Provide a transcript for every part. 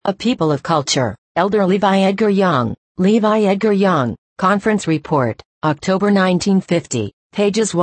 A People of Culture, Elder Levi Edgar Young, Levi Edgar Young, Conference Report, October 1950, pages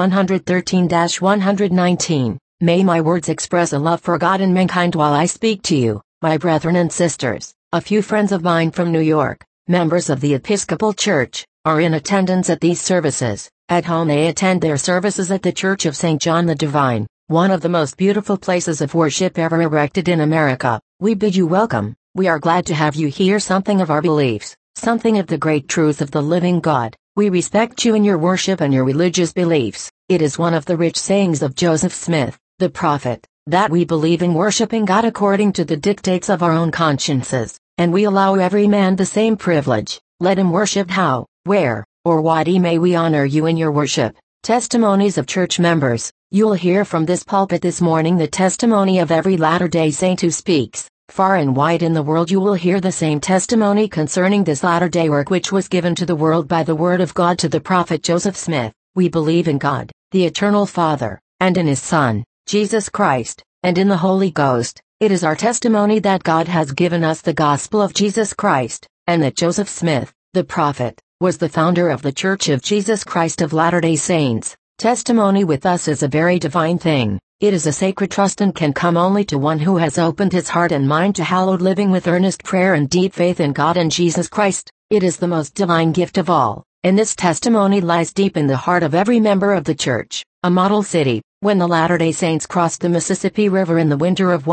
113-119. May my words express a love for God and mankind while I speak to you, my brethren and sisters. A few friends of mine from New York, members of the Episcopal Church, are in attendance at these services. At home they attend their services at the Church of St. John the Divine, one of the most beautiful places of worship ever erected in America. We bid you welcome. We are glad to have you hear something of our beliefs, something of the great truth of the living God. We respect you in your worship and your religious beliefs. It is one of the rich sayings of Joseph Smith, the prophet, that we believe in worshiping God according to the dictates of our own consciences, and we allow every man the same privilege. Let him worship how, where, or what he may. We honor you in your worship. Testimonies of church members. You'll hear from this pulpit this morning the testimony of every Latter-day Saint who speaks. Far and wide in the world you will hear the same testimony concerning this latter-day work which was given to the world by the word of God to the prophet Joseph Smith. We believe in God, the eternal Father, and in His Son, Jesus Christ, and in the Holy Ghost. It is our testimony that God has given us the gospel of Jesus Christ, and that Joseph Smith, the prophet, was the founder of the Church of Jesus Christ of Latter-day Saints. Testimony with us is a very divine thing. It is a sacred trust and can come only to one who has opened his heart and mind to hallowed living with earnest prayer and deep faith in God and Jesus Christ. It is the most divine gift of all, and this testimony lies deep in the heart of every member of the church. A model city. When the Latter-day Saints crossed the Mississippi River in the winter of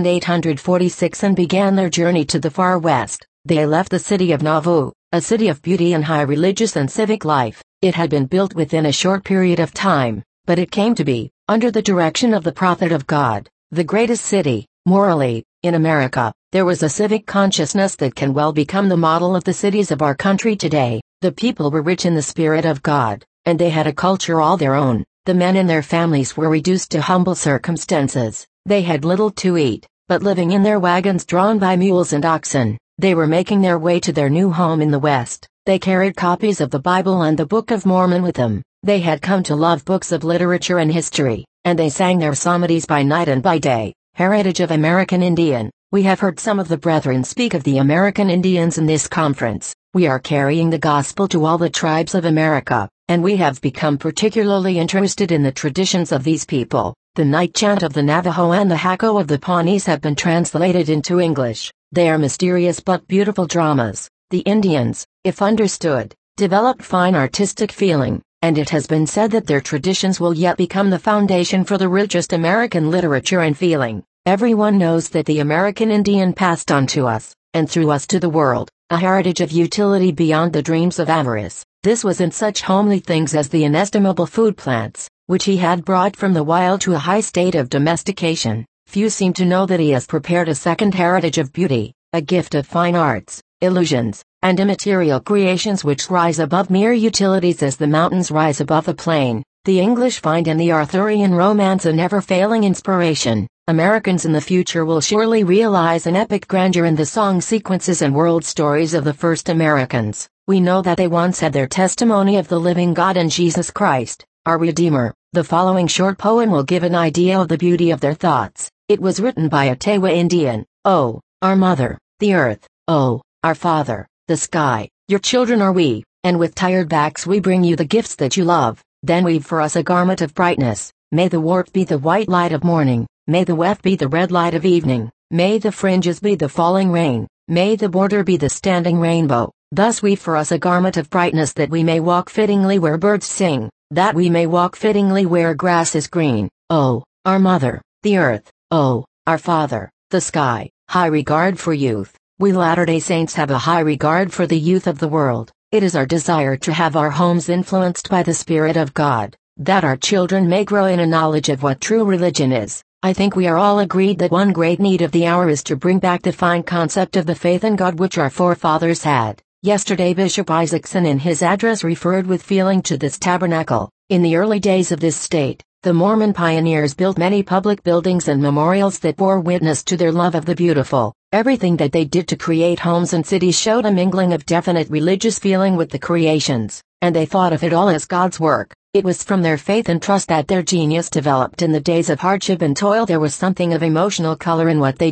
1846 and began their journey to the far west, they left the city of Nauvoo, a city of beauty and high religious and civic life. It had been built within a short period of time, but it came to be, under the direction of the prophet of God, the greatest city, morally, in America. There was a civic consciousness that can well become the model of the cities of our country today. The people were rich in the Spirit of God, and they had a culture all their own. The men and their families were reduced to humble circumstances. They had little to eat, but living in their wagons drawn by mules and oxen, they were making their way to their new home in the West. They carried copies of the Bible and the Book of Mormon with them. They had come to love books of literature and history, and they sang their psalmodies by night and by day. Heritage of American Indian. We have heard some of the brethren speak of the American Indians in this conference. We are carrying the gospel to all the tribes of America, and we have become particularly interested in the traditions of these people. The night chant of the Navajo and the Hakko of the Pawnees have been translated into English. They are mysterious but beautiful dramas. The Indians, if understood, developed fine artistic feeling, and it has been said that their traditions will yet become the foundation for the richest American literature and feeling. Everyone knows that the American Indian passed on to us, and through us to the world, a heritage of utility beyond the dreams of avarice. This was in such homely things as the inestimable food plants, which he had brought from the wild to a high state of domestication. Few seem to know that he has prepared a second heritage of beauty, a gift of fine arts, illusions, and immaterial creations which rise above mere utilities as the mountains rise above the plain. The English find in the Arthurian romance a never-failing inspiration. Americans in the future will surely realize an epic grandeur in the song sequences and world stories of the first Americans. We know that they once had their testimony of the living God and Jesus Christ, our Redeemer. The following short poem will give an idea of the beauty of their thoughts. It was written by a Tewa Indian. Oh, our mother, the earth, oh, our father, the sky, your children are we, and with tired backs we bring you the gifts that you love. Then weave for us a garment of brightness. May the warp be the white light of morning, may the weft be the red light of evening, may the fringes be the falling rain, may the border be the standing rainbow. Thus weave for us a garment of brightness that we may walk fittingly where birds sing, that we may walk fittingly where grass is green. Oh, our mother, the earth, oh, our father, the sky. High regard for youth. We Latter-day Saints have a high regard for the youth of the world. It is our desire to have our homes influenced by the Spirit of God, that our children may grow in a knowledge of what true religion is. I think we are all agreed that one great need of the hour is to bring back the fine concept of the faith in God which our forefathers had. Yesterday Bishop Isaacson in his address referred with feeling to this tabernacle. In the early days of this state, the Mormon pioneers built many public buildings and memorials that bore witness to their love of the beautiful. Everything that they did to create homes and cities showed a mingling of definite religious feeling with the creations, and they thought of it all as God's work. It was from their faith and trust that their genius developed in the days of hardship and toil. There was something of emotional color in what they did.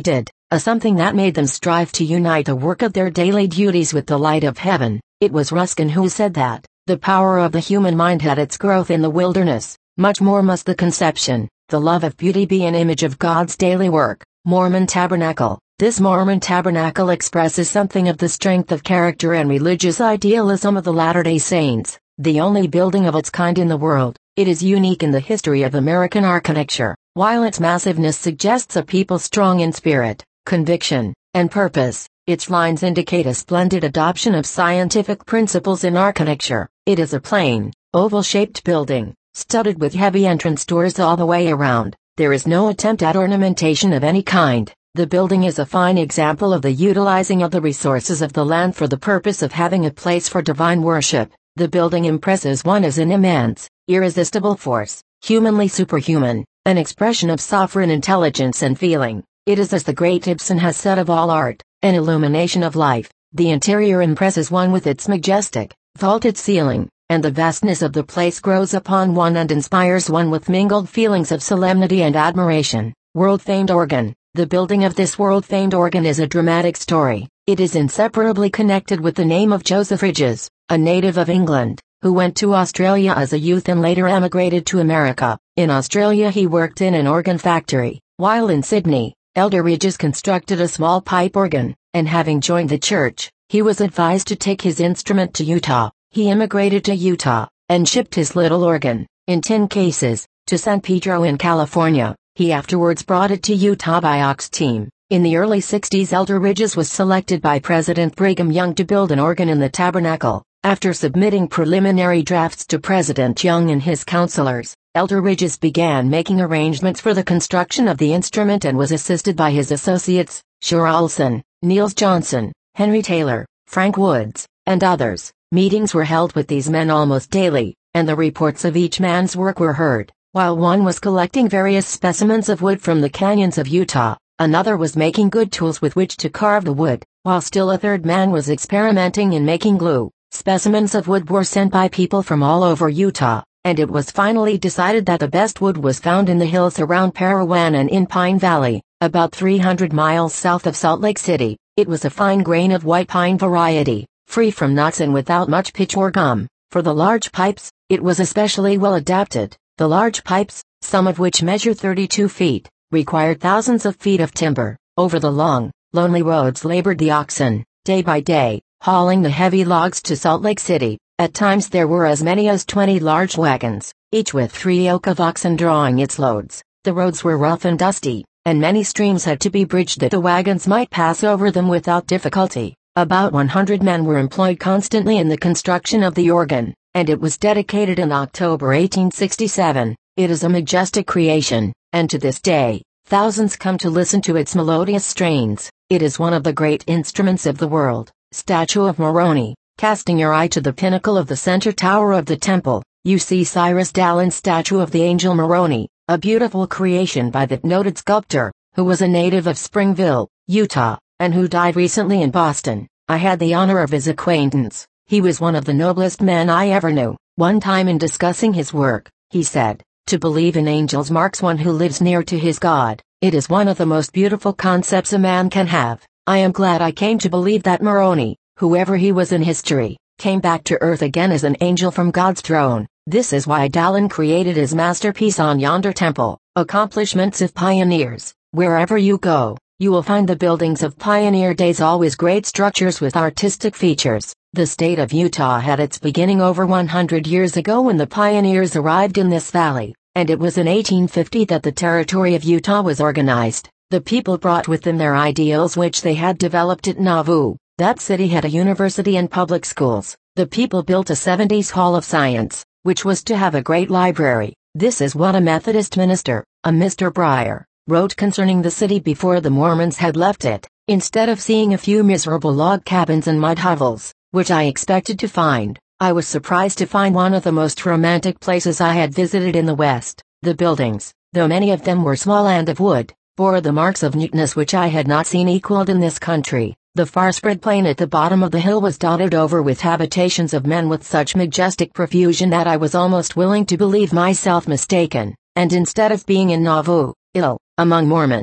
a something that made them strive to unite the work of their daily duties with the light of heaven. It was Ruskin who said that the power of the human mind had its growth in the wilderness. Much more must the conception, the love of beauty be an image of God's daily work. Mormon Tabernacle. This Mormon Tabernacle expresses something of the strength of character and religious idealism of the Latter-day Saints, the only building of its kind in the world. It is unique in the history of American architecture, while its massiveness suggests a people strong in spirit, conviction, and purpose. Its lines indicate a splendid adoption of scientific principles in architecture. It is a plain, oval-shaped building, studded with heavy entrance doors all the way around. There is no attempt at ornamentation of any kind. The building is a fine example of the utilizing of the resources of the land for the purpose of having a place for divine worship. The building impresses one as an immense, irresistible force, humanly superhuman, an expression of sovereign intelligence and feeling. It is, as the great Ibsen has said of all art, an illumination of life. The interior impresses one with its majestic, vaulted ceiling, and the vastness of the place grows upon one and inspires one with mingled feelings of solemnity and admiration. World-famed organ. The building of this world-famed organ is a dramatic story. It is inseparably connected with the name of Joseph Ridges, a native of England, who went to Australia as a youth and later emigrated to America. In Australia he worked in an organ factory, while in Sydney, Elder Ridges constructed a small pipe organ, and having joined the church, he was advised to take his instrument to Utah. He immigrated to Utah, and shipped his little organ, in 10 cases, to San Pedro in California. He afterwards brought it to Utah by ox team. In the early 60s Elder Ridges was selected by President Brigham Young to build an organ in the tabernacle. After submitting preliminary drafts to President Young and his counselors, Elder Ridges began making arrangements for the construction of the instrument and was assisted by his associates, Shura Olson, Niels Johnson, Henry Taylor, Frank Woods, and others. Meetings were held with these men almost daily, and the reports of each man's work were heard. While one was collecting various specimens of wood from the canyons of Utah, another was making good tools with which to carve the wood, while still a third man was experimenting in making glue. Specimens of wood were sent by people from all over Utah, and it was finally decided that the best wood was found in the hills around Parowan and in Pine Valley, about 300 miles south of Salt Lake City. It was a fine grain of white pine variety, free from knots and without much pitch or gum. For the large pipes, it was especially well adapted. The large pipes, some of which measure 32 feet, required thousands of feet of timber. Over the long, lonely roads labored the oxen, day by day, hauling the heavy logs to Salt Lake City. At times there were as many as 20 large wagons, each with 3 yoke of oxen drawing its loads. The roads were rough and dusty, and many streams had to be bridged that the wagons might pass over them without difficulty. About 100 men were employed constantly in the construction of the organ, and it was dedicated in October 1867. It is a majestic creation, and to this day, thousands come to listen to its melodious strains. It is one of the great instruments of the world. Statue of Moroni. Casting your eye to the pinnacle of the center tower of the temple, you see Cyrus Dallon's statue of the angel Moroni, a beautiful creation by that noted sculptor, who was a native of Springville, Utah, and who died recently in Boston. I had the honor of his acquaintance. He was one of the noblest men I ever knew. One time in discussing his work, he said, "To believe in angels marks one who lives near to his God. It is one of the most beautiful concepts a man can have. I am glad I came to believe that Moroni, whoever he was in history, came back to earth again as an angel from God's throne." This is why Dallon created his masterpiece on yonder temple. Accomplishments of pioneers. Wherever you go, you will find the buildings of pioneer days, always great structures with artistic features. The state of Utah had its beginning over 100 years ago when the pioneers arrived in this valley, and it was in 1850 that the territory of Utah was organized. The people brought with them their ideals which they had developed at Nauvoo. That city had a university and public schools. The people built a 70s Hall of Science, which was to have a great library. This is what a Methodist minister, a Mr. Breyer, wrote concerning the city before the Mormons had left it. Instead of seeing a few miserable log cabins and mud hovels, which I expected to find, I was surprised to find one of the most romantic places I had visited in the West. The buildings, though many of them were small and of wood, bore the marks of neatness which I had not seen equaled in this country. The far-spread plain at the bottom of the hill was dotted over with habitations of men with such majestic profusion that I was almost willing to believe myself mistaken, and instead of being in Nauvoo, among Mormons,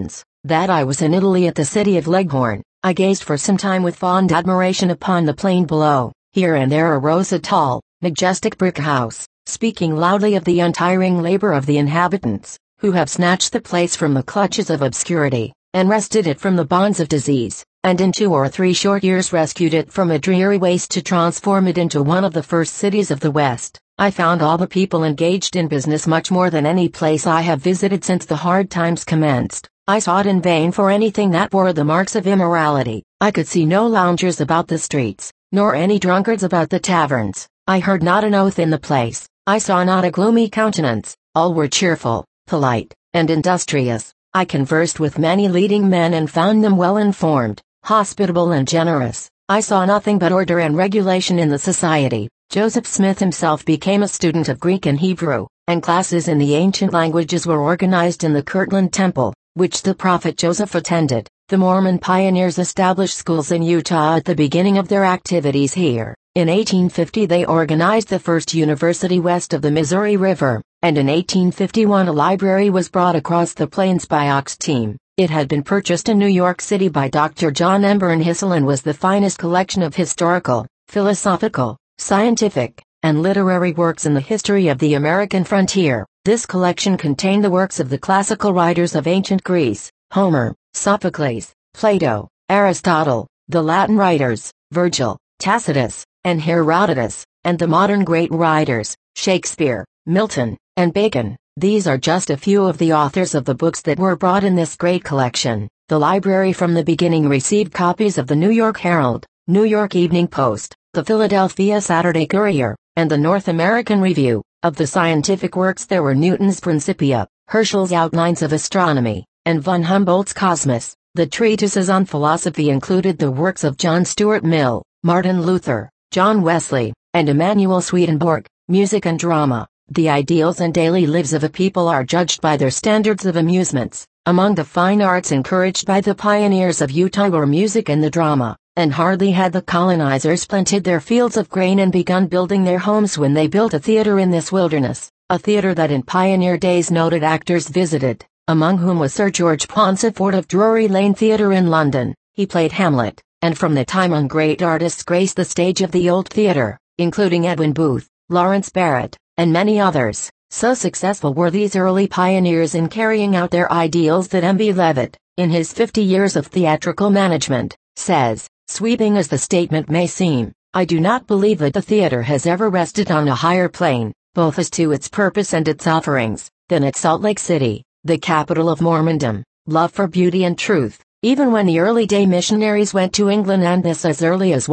that I was in Italy at the city of Leghorn. I gazed for some time with fond admiration upon the plain below. Here and there arose a tall, majestic brick house, speaking loudly of the untiring labor of the inhabitants, who have snatched the place from the clutches of obscurity, and wrested it from the bonds of disease, and in 2 or 3 short years rescued it from a dreary waste to transform it into one of the first cities of the West. I found all the people engaged in business much more than any place I have visited since the hard times commenced. I sought in vain for anything that bore the marks of immorality. I could see no loungers about the streets, nor any drunkards about the taverns. I heard not an oath in the place. I saw not a gloomy countenance. All were cheerful, polite, and industrious. I conversed with many leading men and found them well informed, hospitable and generous. I saw nothing but order and regulation in the society. Joseph Smith himself became a student of Greek and Hebrew, and classes in the ancient languages were organized in the Kirtland Temple, which the prophet Joseph attended. The Mormon pioneers established schools in Utah at the beginning of their activities here. In 1850 they organized the first university west of the Missouri River, and in 1851 a library was brought across the plains by ox team. It had been purchased in New York City by Dr. John M. Burnhissel and was the finest collection of historical, philosophical, scientific, and literary works in the history of the American frontier. This collection contained the works of the classical writers of ancient Greece, Homer, Sophocles, Plato, Aristotle, the Latin writers, Virgil, Tacitus, and Herodotus, and the modern great writers, Shakespeare, Milton, and Bacon. These are just a few of the authors of the books that were brought in this great collection. The library from the beginning received copies of the New York Herald, New York Evening Post, the Philadelphia Saturday Courier, and the North American Review. Of the scientific works there were Newton's Principia, Herschel's Outlines of Astronomy, and von Humboldt's Cosmos. The treatises on philosophy included the works of John Stuart Mill, Martin Luther, John Wesley, and Emanuel Swedenborg. Music and drama. The ideals and daily lives of a people are judged by their standards of amusements. Among the fine arts encouraged by the pioneers of Utah were music and the drama, and hardly had the colonizers planted their fields of grain and begun building their homes when they built a theater in this wilderness, a theater that in pioneer days noted actors visited, among whom was Sir George Pauncefote of Drury Lane Theatre in London. He played Hamlet, and from the time on great artists graced the stage of the old theater, including Edwin Booth, Lawrence Barrett, and many others. So successful were these early pioneers in carrying out their ideals that M.B. Levitt, in his 50 Years of Theatrical Management, says, sweeping as the statement may seem, I do not believe that the theater has ever rested on a higher plane, both as to its purpose and its offerings, than at Salt Lake City, the capital of Mormondom. Love for beauty and truth. Even when the early day missionaries went to England, and this as early as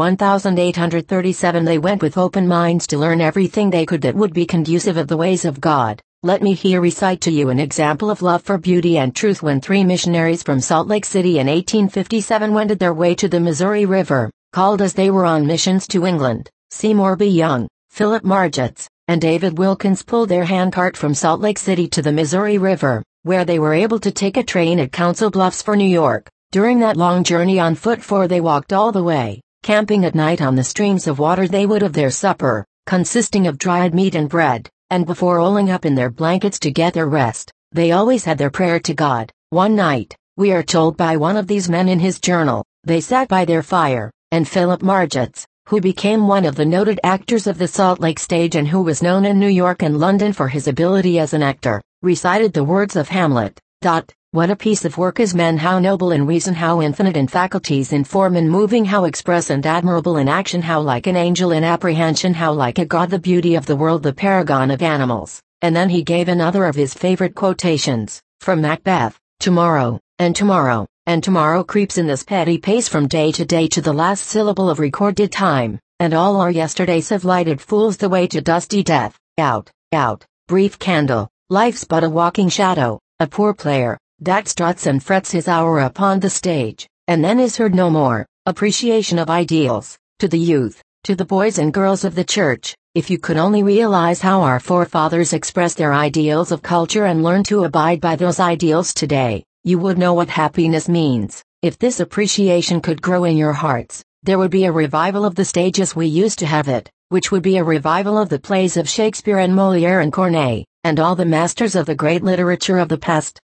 1837, they went with open minds to learn everything they could that would be conducive of the ways of God. Let me here recite to you an example of love for beauty and truth when 3 missionaries from Salt Lake City in 1857 wended their way to the Missouri River, called as they were on missions to England. Seymour B. Young, Philip Margetts, and David Wilkins pulled their handcart from Salt Lake City to the Missouri River, where they were able to take a train at Council Bluffs for New York. During that long journey on foot, for they walked all the way, camping at night on the streams of water, they would have their supper, consisting of dried meat and bread, and before rolling up in their blankets to get their rest, they always had their prayer to God. One night, we are told by one of these men in his journal, they sat by their fire, and Philip Margetts, who became one of the noted actors of the Salt Lake stage and who was known in New York and London for his ability as an actor, recited the words of Hamlet. What a piece of work is man, how noble in reason, how infinite in faculties, in form and moving, how express and admirable in action, how like an angel in apprehension, how like a god, the beauty of the world, the paragon of animals. And then he gave another of his favorite quotations, from Macbeth, tomorrow, and tomorrow, and tomorrow creeps in this petty pace from day to day to the last syllable of recorded time, and all our yesterdays have lighted fools the way to dusty death. Out, brief candle, life's but a walking shadow, a poor player, that struts and frets his hour upon the stage, and then is heard no more. Appreciation of ideals. To the youth, to the boys and girls of the church, if you could only realize how our forefathers expressed their ideals of culture and learn to abide by those ideals today, you would know what happiness means. If this appreciation could grow in your hearts, there would be a revival of the stage as we used to have it, which would be a revival of the plays of Shakespeare and Molière and Corneille, and all the masters of the great literature of the past.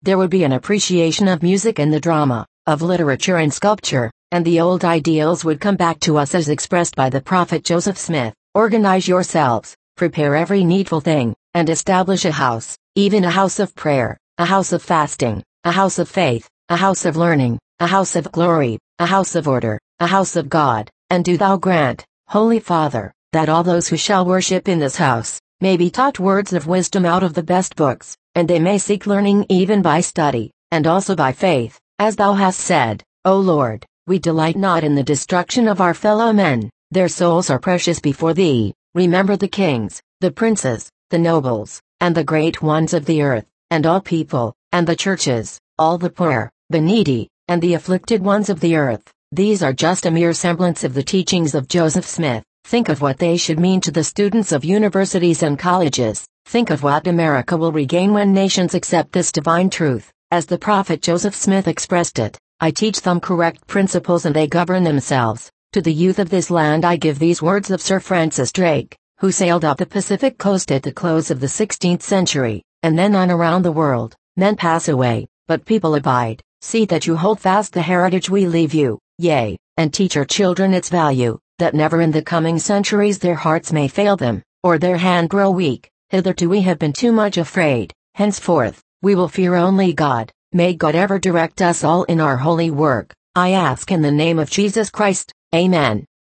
There would be an appreciation of music and the drama, of literature and sculpture, and the old ideals would come back to us as expressed by the prophet Joseph Smith. Organize yourselves, prepare every needful thing, and establish a house, even a house of prayer, a house of fasting, a house of faith, a house of learning, a house of glory, a house of order, a house of God, and do thou grant, Holy Father, that all those who shall worship in this house, may be taught words of wisdom out of the best books, and they may seek learning even by study, and also by faith, as thou hast said, O Lord, we delight not in the destruction of our fellow men, their souls are precious before thee. Remember the kings, the princes, the nobles, and the great ones of the earth, and all people, and the churches, all the poor, the needy, and the afflicted ones of the earth. These are just a mere semblance of the teachings of Joseph Smith. Think of what they should mean to the students of universities and colleges. Think of what America will regain when nations accept this divine truth, as the prophet Joseph Smith expressed it. I teach them correct principles and they govern themselves. To the youth of this land I give these words of Sir Francis Drake, who sailed up the Pacific coast at the close of the 16th century, and then on around the world. Men pass away, but people abide. See that you hold fast the heritage we leave you, yea, and teach your children its value, that never in the coming centuries their hearts may fail them, or their hand grow weak. Hitherto we have been too much afraid, henceforth, we will fear only God. May God ever direct us all in our holy work. I ask in the name of Jesus Christ. Amen.